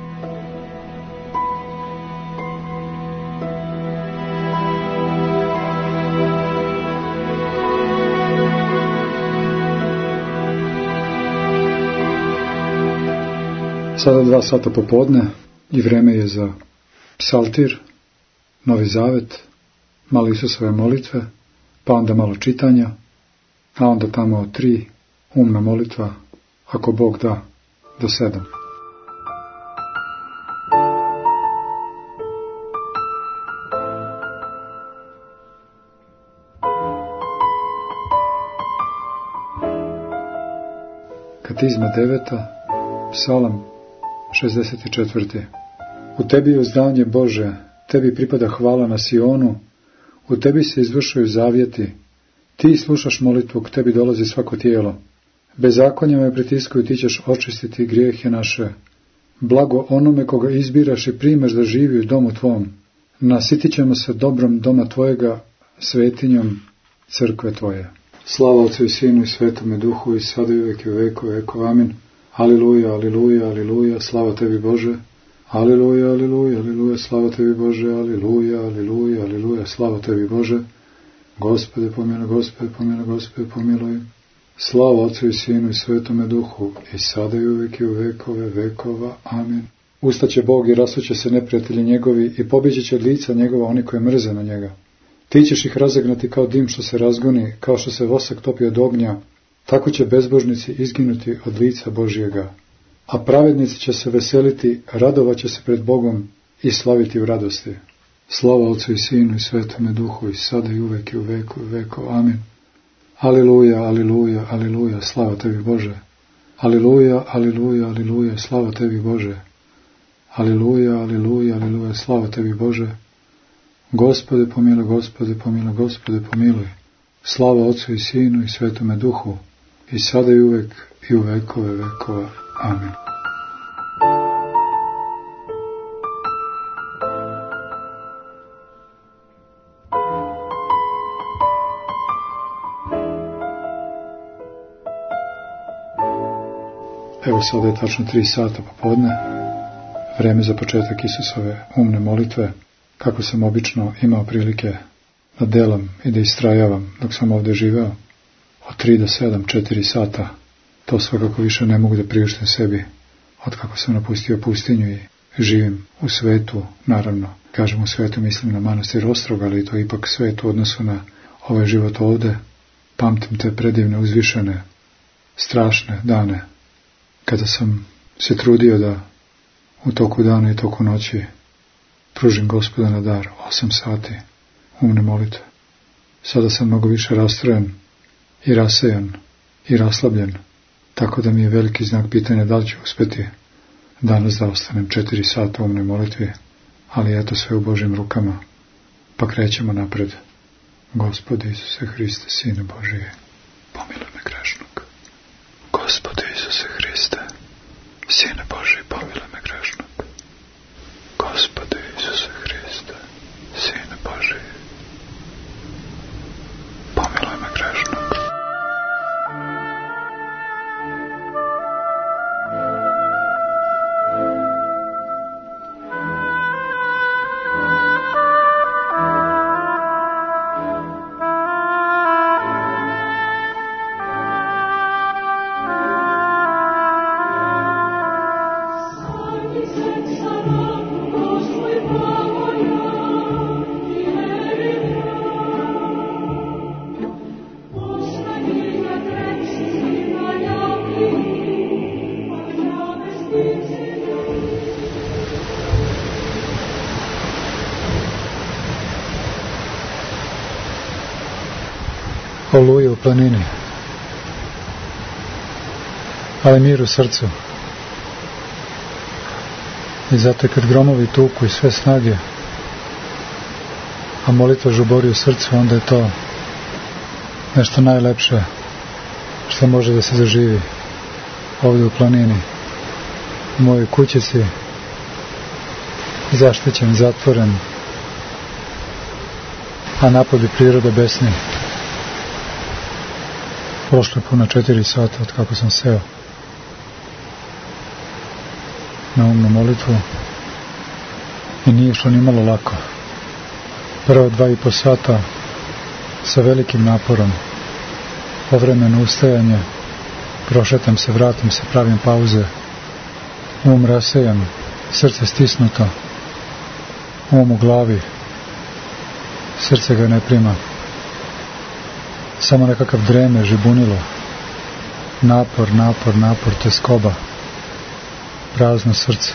Sada dva sata popodne i vreme je za psaltir, Novi Zavet, malo Isusove molitve, pa onda malo čitanja, a onda tamo od tri umna molitva, ako Bog da, do sedam. Katizma deveta, psalam šezdeset četvrti. U tebi je uzdanje Bože, tebi pripada hvala na Sionu, u tebi se izvršuju zavjeti, ti slušaš molitvu, k tebi dolazi svako tijelo. Bezakonja me pritiskaju, ti ćeš očistiti grijehe naše. Blago onome koga izbiraš i primeš da živi u domu tvom. Nasitit ćemo se dobrom doma tvojega, svetinjom crkve tvoje. Slava Otcu i Sinu i Svetome Duhu i sada i uvijek i u veku, eko, amin. Aliluja, aliluja, aliluja, slava tebi Bože. Aleluja, aleluja, aleluja, slava tebi Bože, aleluja, aleluja, aleluja, slava tebi Bože. Gospode pomiluj, Gospode pomiluj, Gospode pomiluj. Slava Otcu i Sinu i Svetome Duhu, i sada i uvek i u vekove vekova. Amin. Ustaće Bog i rasuće se neprijatelji njegovi i pobjeći će od lica njegova oni koji mrze na njega. Ti ćeš ih razagnati kao dim što se razgoni, kao što se vosak topi od ognja, tako će bezbožnici izginuti od lica Božjega. A pravednici će se veseliti, radovaće se pred Bogom i slaviti u radosti. Slava Otcu i Sinu i Svetome Duhu, i sada i uvek i u veku i vekov. Amin. Aleluja, aleluja, aleluja, slava tebi Bože. Aleluja, aleluja, aleluja, slava tebi Bože. Aleluja, aleluja, aleluja, slava tebi Bože. Gospode pomiluj, Gospode pomiluj, Gospode pomiluj. Slava Otcu i Sinu i Svetome Duhu, i sada i uvek i u vekove vekova. Amin. Evo sada je tačno tri sata popodne, vreme za početak Isusove umne molitve, kako sam obično imao prilike da delam i da istrajavam dok sam ovdje živeo, od tri do sedam, četiri sata. To svakako više ne mogu da priuštim sebi, od kako sam napustio pustinju i živim u svetu, naravno, kažem u svetu, mislim na manastir Ostrog, ali to je ipak svet u odnosu na ovaj život ovde. Pamtim te predivne, uzvišene, strašne dane, kada sam se trudio da u toku dana i toku noći pružim Gospoda na dar osam sati umne molitve. Sada sam mnogo više rastrojen i rasejan i raslabljen, tako da mi je veliki znak pitanja da li ću uspeti danas da ostanem četiri sata umne molitvi, ali eto, sve u Božim rukama, pa krećemo napred. Gospode Isuse Hriste, Sine Božije, pomiluj me grešnog. Gospode Isuse Hriste, Sine Božiji, pomiluj me grešnog. Gospode Isuse Hriste, Sine Božiji, pomiluj me grešnog. Oluje u planini, ali mir u srcu. I zato kad gromovi tuku i sve snage, a molitva žubori u srcu, onda je to nešto najlepše što može da se zaživi ovdje u planini, u mojoj kućici, zaštićen, zatvoren, a napolju priroda besni. Prošlo je puno četiri sata od kako sam seo na umnu molitvu i nije išlo ni malo lako. Prvo dva i po sata sa velikim naporom, povremeno ustajanje, prošetam se, vratim se, pravim pauze, um rasejan, srce stisnuto, um u glavi, srce ga ne prima. Samo nekakav dreme, žibunilo, napor, napor, napor, tjeskoba, prazno srce.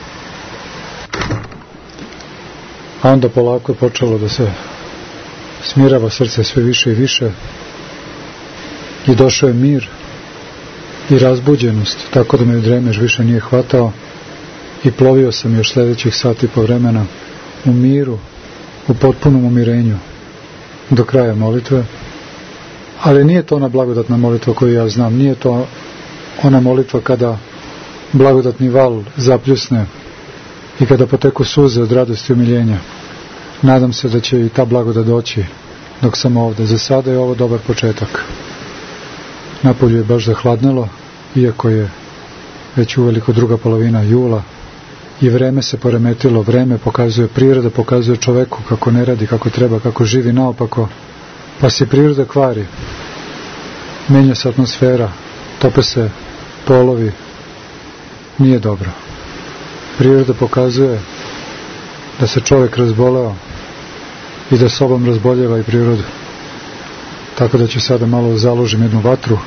A onda polako je počelo da se smirava srce sve više i više i došao je mir i razbuđenost, tako da me dremež više nije hvatao i plovio sam još sljedećih sati po vremena u miru, u potpunom umirenju do kraja molitve. Ali nije to ona blagodatna molitva koju ja znam, nije to ona molitva kada blagodatni val zapljusne i kada poteku suze od radosti i umiljenja. Nadam se da će i ta blagodat doći dok sam ovdje. Za sada je ovo dobar početak. Napolju je baš zahladnelo, iako je već uveliko druga polovina jula, I vreme se poremetilo, vreme pokazuje, priroda pokazuje čoveku kako ne radi, kako treba, kako živi naopako, pa se priroda kvari. Menja se atmosfera, tope se polovi, nije dobro. Priroda pokazuje da se čovek razboleo i da sobom razboljeva i prirodu. Tako da ću sada malo založim jednu vatru,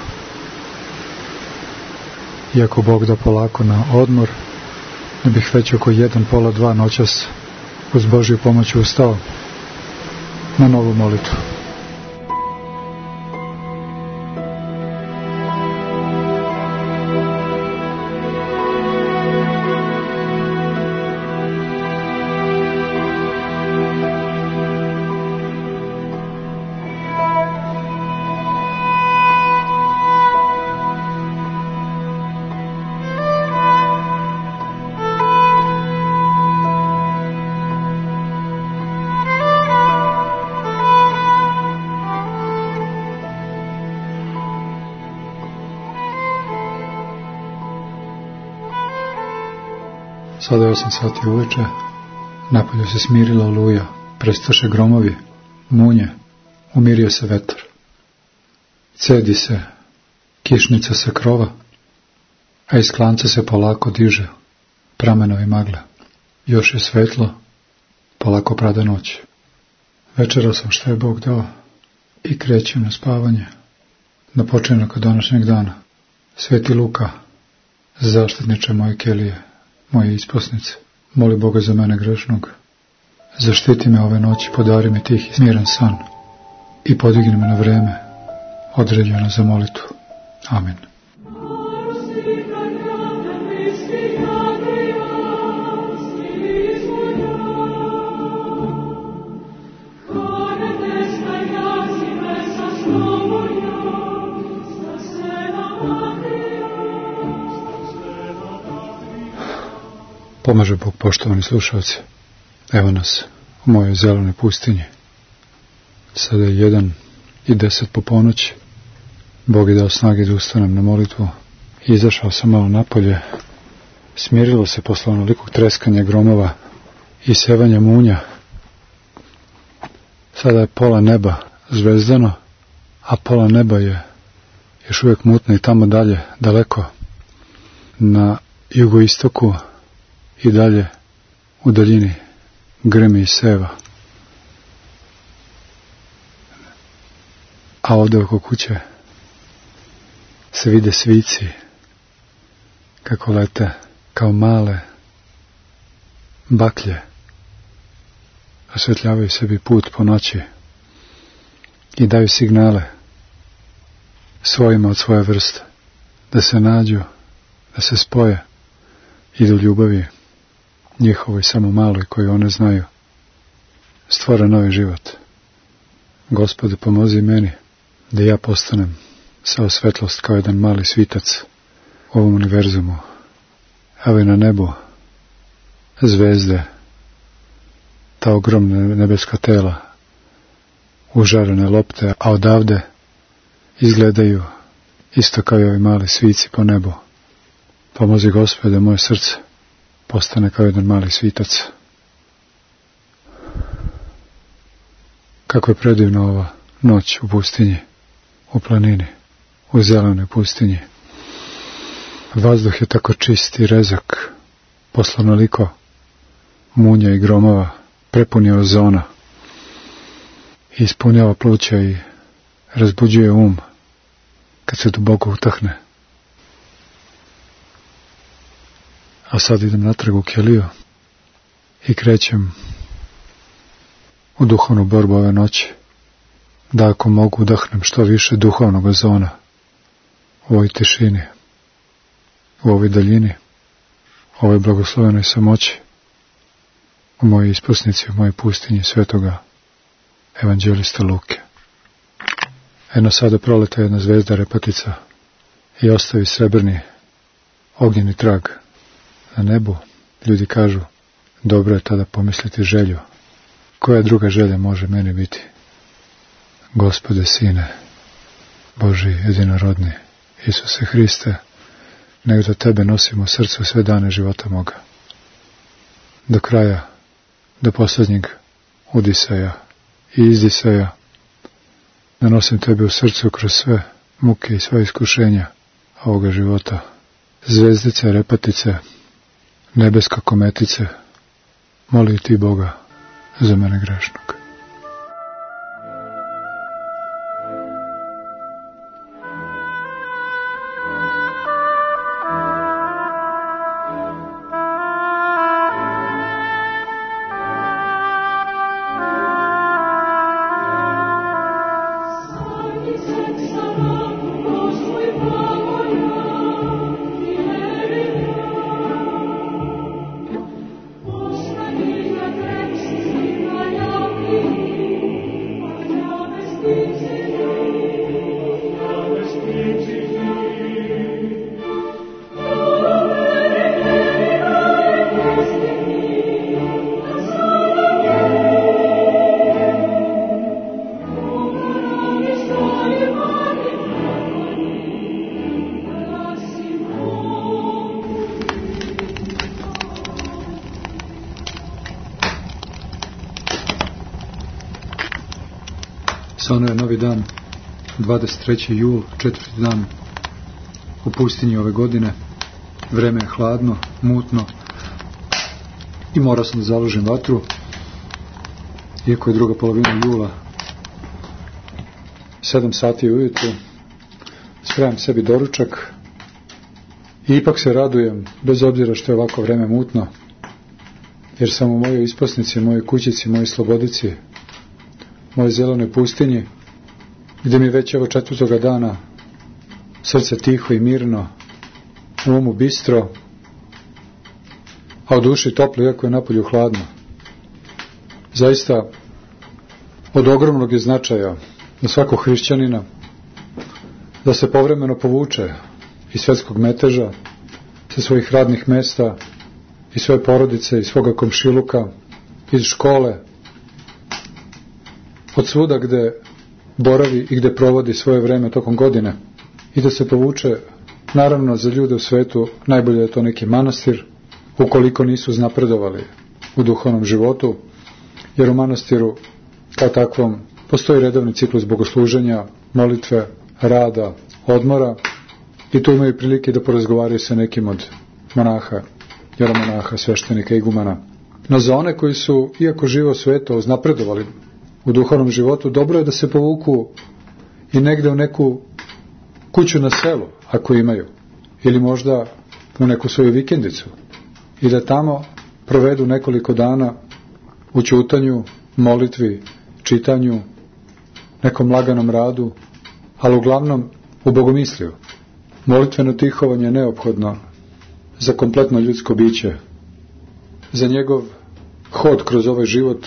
iako Bog da polako na odmor, ne bih već oko jedan, pola, dva noćas uz Božju pomoć ustao na novu molitvu. Sada je osam sati uveče, napolju se smirila oluja, prestaše gromovi, munje, umirio se vetar. Cedi se kišnica sa krova, a iz klanca se polako diže pramenovi magle. Još je svetlo, polako prada noć. Večerao sam što je Bog dao i krećem na spavanje, na počinak od današnjeg dana. Sveti Luka, zaštitniče moje kelije, moje isposnice, moli Boga za mene grešnog. Zaštiti me ove noći, podari mi tih i smiren san i podigni me na vreme određeno za molitvu. Amin. Pomaže Bog, poštovani slušalci. Evo nas u mojoj zelenoj pustinji. Sada je jedan i deset po ponoći. Bog je dao snage da ustanem na molitvu. Izašao sam malo napolje. Smirilo se posle onolikog treskanja gromova i sevanja munja. Sada je pola neba zvezdano, a pola neba je još uvijek mutno i tamo dalje, daleko, na jugoistoku i dalje u daljini grmi i seva. A ovdje oko kuće se vide svici kako lete kao male baklje, osvetljavaju sebi put po noći i daju signale svojima od svoje vrste da se nađu, da se spoje i da u ljubavi njihovoj samo maloj koju one znaju stvore novi život. Gospode, pomozi meni da ja postanem sao svetlost kao jedan mali svitac u ovom univerzumu. Evo i na nebu zvezde, ta ogromna nebeska tela, užarene lopte, a odavde izgledaju isto kao i ovi mali svici po nebu. Pomozi, Gospode, da moje srce postane kao jedan mali svitac. Kako je predivna ova noć u pustinji, u planini, u zelenoj pustinji. Vazduh je tako čist i rezak, posle onoliko munja i gromova, prepunio ozona, ispunjava pluća i razbuđuje um kad se duboko utahne. A sad idem natrag u keliju i krećem u duhovnu borbu ove noći, da ako mogu udahnem što više duhovnog ozona u ovoj tišini, u ovoj daljini, u ovoj blagoslovenoj samoći, u mojoj ispusnici, u mojoj pustinji svetoga evanđelista Luke. Eno sada proleta jedna zvezda repatica i ostavi srebrni ognjeni trag na nebu. Ljudi kažu, dobro je tada pomisliti želju. Koja druga želja može meni biti? Gospode, Sine, Boži jedinorodni, Isuse Hriste, nego da Tebe nosim u srcu sve dane života moga. do kraja, do posljednjeg udisaja i izdisaja, da nosim tebe u srcu kroz sve muke i sva iskušenja ovoga života. Zvezdice, repatice, nebeska kometice, moli ti Boga za mene grešnog. Svanuo je novi dan, dvadeset treći jul, četvrti dan u pustinji ove godine. Vreme je hladno, mutno i morao sam da založim vatru, iako je druga polovina jula. Sedam sati ujutru, spremam sebi doručak i ipak se radujem, bez obzira što je ovako vreme mutno, jer sam u mojoj ispasnici, mojoj kućici, mojoj slobodici, moje zelenoj pustinji, gdje mi već evo četvrtoga dana srce tiho i mirno, u umu bistro, a u duši toplo, iako je napolju hladno. Zaista, od ogromnog je značaja za svakog hrišćanina da se povremeno povuče iz svjetskog meteža, sa svojih radnih mesta, iz svoje porodice, iz svoga komšiluka, iz škole, od svuda gde boravi i gde provodi svoje vreme tokom godine, i da se povuče. Naravno, za ljude u svetu najbolje je to neki manastir, ukoliko nisu znapredovali u duhovnom životu, jer u manastiru kao takvom postoji redovni ciklus bogosluženja, molitve, rada, odmora, i tu imaju prilike da porazgovaraju sa nekim od monaha, jeromonaha, sveštenika, igumana. No za one koji su, iako žive u svetu, znapredovali u duhovnom životu, dobro je da se povuku i negde u neku kuću na selu, ako imaju, ili možda u neku svoju vikendicu, i da tamo provedu nekoliko dana u ćutanju, molitvi, čitanju, nekom laganom radu, ali uglavnom u bogomisliju. Molitveno tihovanje je neophodno za kompletno ljudsko biće, za njegov hod kroz ovaj život,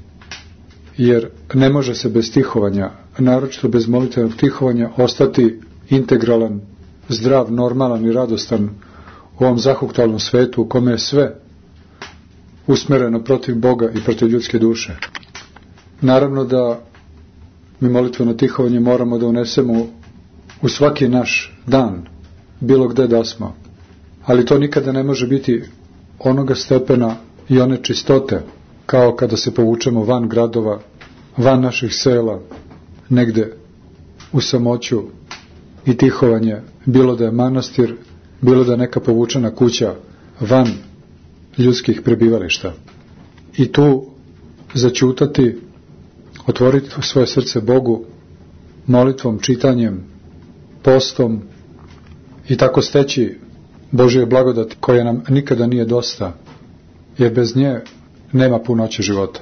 jer ne može se bez tihovanja, naročito bez molitvenog tihovanja, ostati integralan, zdrav, normalan i radostan u ovom zahuktalnom svetu u kome je sve usmereno protiv Boga i protiv ljudske duše. Naravno da mi molitveno tihovanje moramo da unesemo u svaki naš dan, bilo gde da smo, ali to nikada ne može biti onoga stepena i one čistote kao kada se povučemo van gradova, van naših sela, negde u samoću i tihovanje, bilo da je manastir, bilo da je neka povučena kuća van ljudskih prebivališta. I tu začutati, otvoriti svoje srce Bogu molitvom, čitanjem, postom i tako steći Božje blagodati koja nam nikada nije dosta, jer bez nje nema punoće života.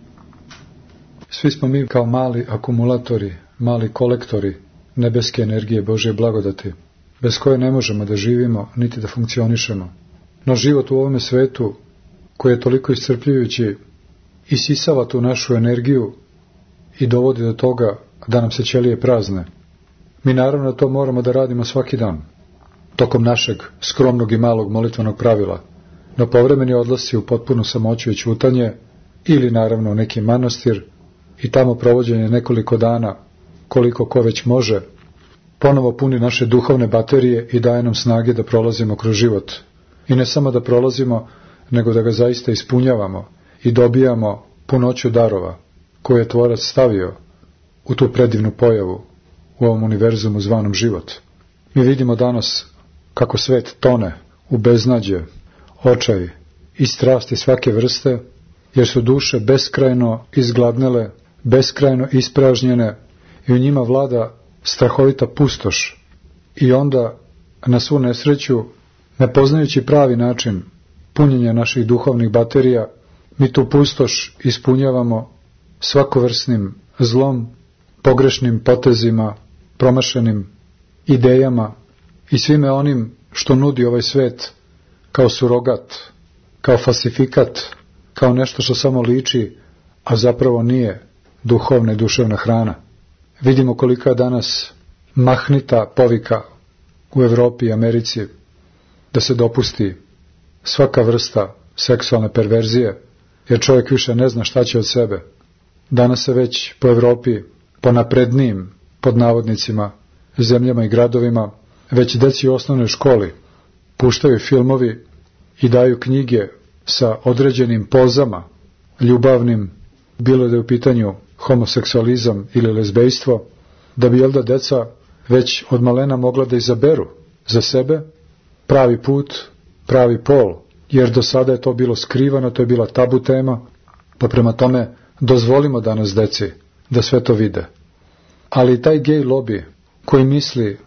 Svi smo mi kao mali akumulatori, mali kolektori nebeske energije Božje blagodati, bez koje ne možemo da živimo niti da funkcionišemo. No život u ovome svetu, koji je toliko iscrpljujući, isisava tu našu energiju i dovodi do toga da nam se ćelije prazne. Mi naravno to moramo da radimo svaki dan, tokom našeg skromnog i malog molitvenog pravila, no povremeni odlasci u potpunu samoću i ćutanje, ili naravno u neki manastir i tamo provođenje nekoliko dana, koliko ko već može, ponovo puni naše duhovne baterije i daje nam snage da prolazimo kroz život. I ne samo da prolazimo, nego da ga zaista ispunjavamo i dobijamo punoću darova koje je Tvorac stavio u tu predivnu pojavu u ovom univerzumu zvanom život. Mi vidimo danas kako svet tone u beznađe, očaj i strasti svake vrste, jer su duše beskrajno izgladnele, beskrajno ispražnjene i u njima vlada strahovita pustoš. I onda, na svu nesreću, ne poznajući pravi način punjenja naših duhovnih baterija, mi tu pustoš ispunjavamo svakovrsnim zlom, pogrešnim potezima, promašenim idejama i svime onim što nudi ovaj svet kao surogat, kao falsifikat, kao nešto što samo liči, a zapravo nije duhovna i duševna hrana. Vidimo kolika je danas mahnita povika u Evropi i Americi da se dopusti svaka vrsta seksualne perverzije, jer čovjek više ne zna šta će od sebe. Danas se već po Evropi, po naprednijim, pod navodnicima, zemljama i gradovima, već deci u osnovnoj školi puštaju filmovi i daju knjige sa određenim pozama, ljubavnim, bilo da je u pitanju homoseksualizam ili lezbejstvo, da bi, jel da, deca već od malena mogla da izaberu za sebe pravi put, pravi pol, jer do sada je to bilo skrivano, to je bila tabu tema, pa prema tome dozvolimo danas deci da sve to vide. Ali taj gej lobby koji misli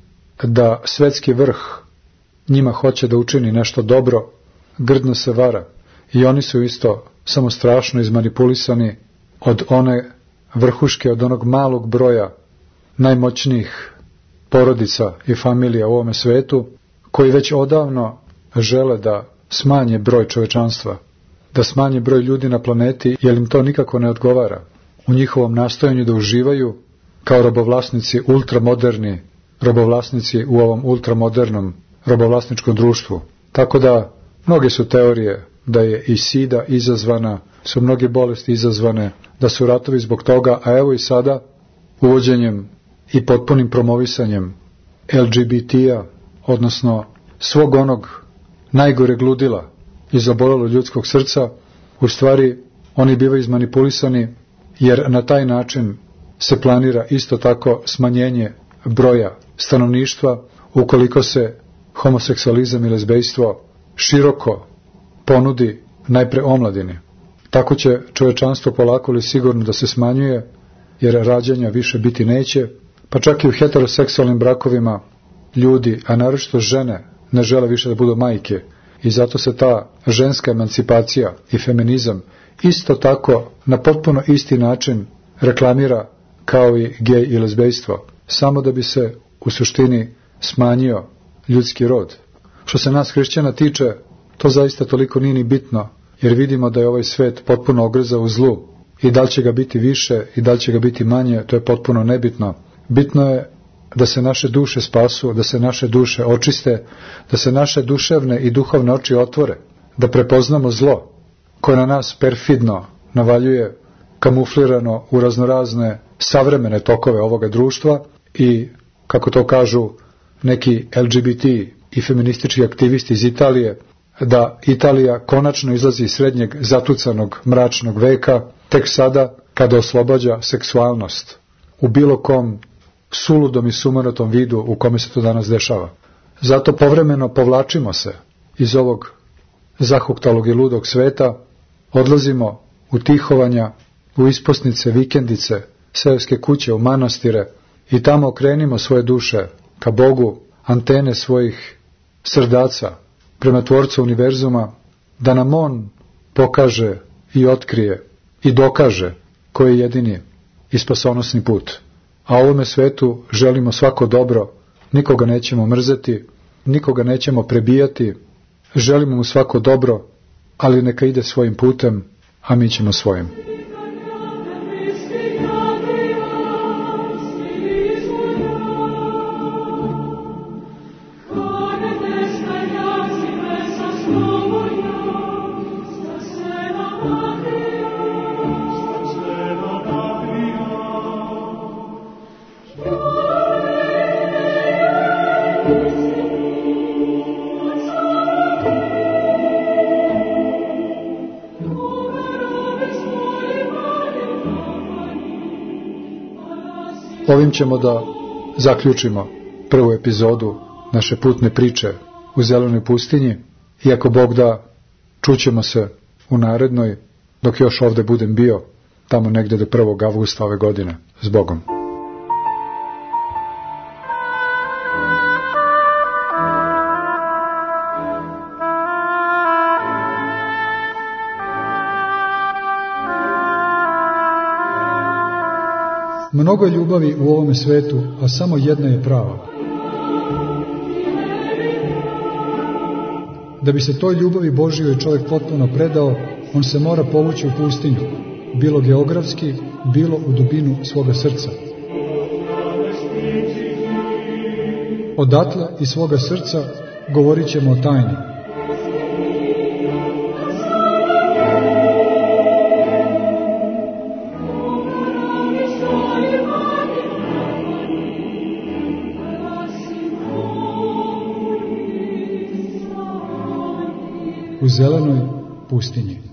da svetski vrh njima hoće da učini nešto dobro, grdno se vara i oni su isto samo strašno izmanipulisani od one vrhuške, od onog malog broja najmoćnijih porodica i familija u ovome svetu, koji već odavno žele da smanje broj čovečanstva, da smanje broj ljudi na planeti, jer im to nikako ne odgovara u njihovom nastojanju da uživaju kao robovlasnici ultramoderni, robovlasnici u ovom ultramodernom robovlasničkom društvu. Tako da mnoge su teorije da je i sida izazvana, su mnoge bolesti izazvane, da su ratovi zbog toga, a evo i sada uvođenjem i potpunim promovisanjem el ge be te-a, odnosno svog onog najgore gludila iz obolelog ljudskog srca, u stvari oni bivaju izmanipulisani, jer na taj način se planira isto tako smanjenje broja stanovništva ukoliko se homoseksualizam i lezbejstvo široko ponudi najpre omladini. Tako će čovečanstvo polako ili sigurno da se smanjuje, jer rađanja više biti neće, pa čak i u heteroseksualnim brakovima ljudi, a naročito žene, ne žele više da budu majke, i zato se ta ženska emancipacija i feminizam isto tako na potpuno isti način reklamira kao i gej i lezbejstvo, samo da bi se u suštini smanjio ljudski rod. Što se nas hrišćana tiče, to zaista toliko nije ni bitno, jer vidimo da je ovaj svet potpuno ogrezao u zlu i da li će ga biti više i da li će ga biti manje, to je potpuno nebitno. Bitno je da se naše duše spasu, da se naše duše očiste, da se naše duševne i duhovne oči otvore, da prepoznamo zlo koje na nas perfidno navaljuje, kamuflirano u raznorazne savremene tokove ovoga društva i, kako to kažu neki el ge be te i feministički aktivisti iz Italije, da Italija konačno izlazi iz srednjeg zatucanog mračnog veka tek sada kada oslobađa seksualnost u bilo kom suludom i sumanutom vidu u kome se to danas dešava. Zato povremeno povlačimo se iz ovog zahuktalog i ludog sveta, odlazimo u tihovanja, u isposnice, vikendice, seoske kuće, u manastire i tamo okrenimo svoje duše ka Bogu, antene svojih srdaca prema Tvorcu univerzuma, da nam On pokaže i otkrije i dokaže koji je jedini i spasonosni put. A ovome svetu želimo svako dobro, nikoga nećemo mrzeti, nikoga nećemo prebijati, želimo mu svako dobro, ali neka ide svojim putem, a mi ćemo svojim. Ovim ćemo da zaključimo prvu epizodu naše putne priče u zelenoj pustinji i ako Bog da, čućemo se u narednoj, dok još ovde budem bio, tamo negde do prvog avgusta ove godine. S Bogom. Mnogo je ljubavi u ovome svetu, a samo jedna je prava. Da bi se toj ljubavi Božjoj čovjek potpuno predao, on se mora povući u pustinju, bilo geografski, bilo u dubinu svoga srca. Odatle iz svoga srca govorit ćemo o tajni. U zelenoj pustinji.